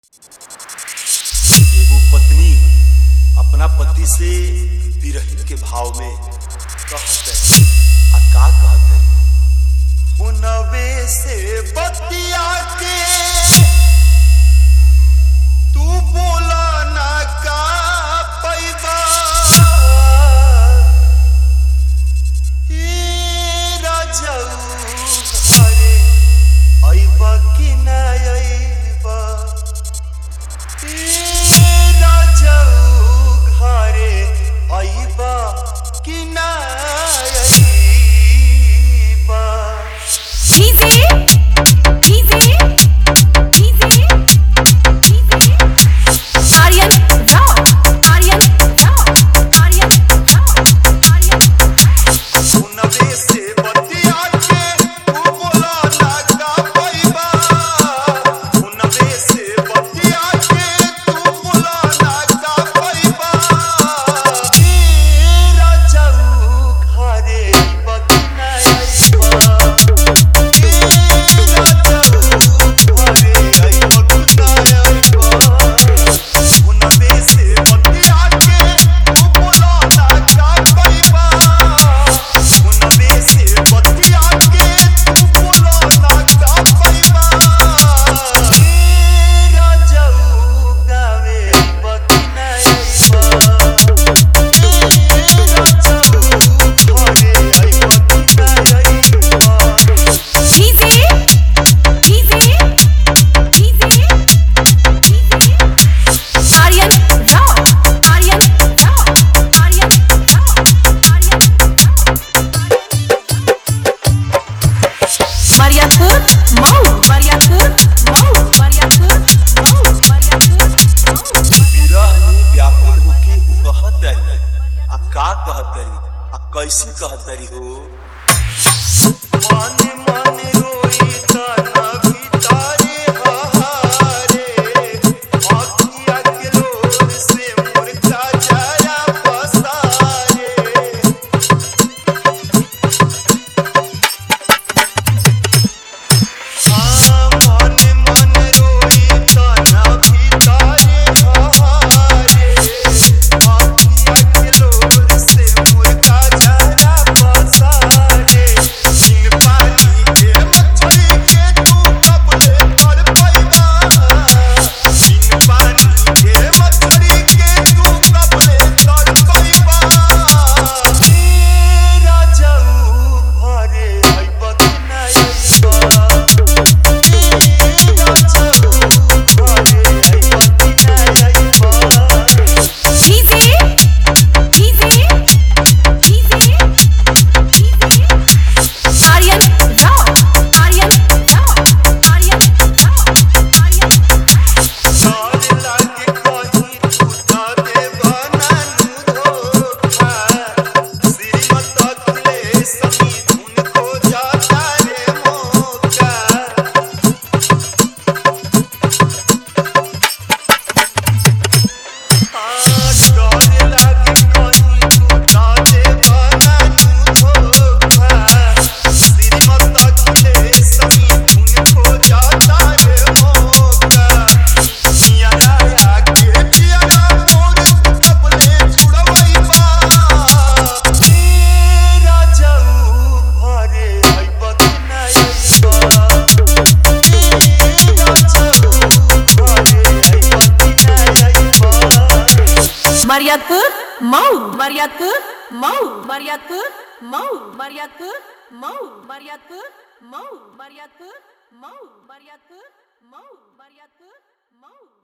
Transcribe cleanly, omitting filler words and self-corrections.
एगो पत्नी अपना पति से विरह के भाव में कहत का कहत हुनवे से बतिया के तू बोला ना का पैबा घरे अइबा कि ना अइबा घरे अइबा कि ना अइबा कैसी कहतरी हो मन मन रोई तना भीतरे हारे अखिया के लोर से मोर काजरा पसारे मन मन रोई तना भीतरे हारे अखिया के लोर से मोर मर्यादपुर मऊ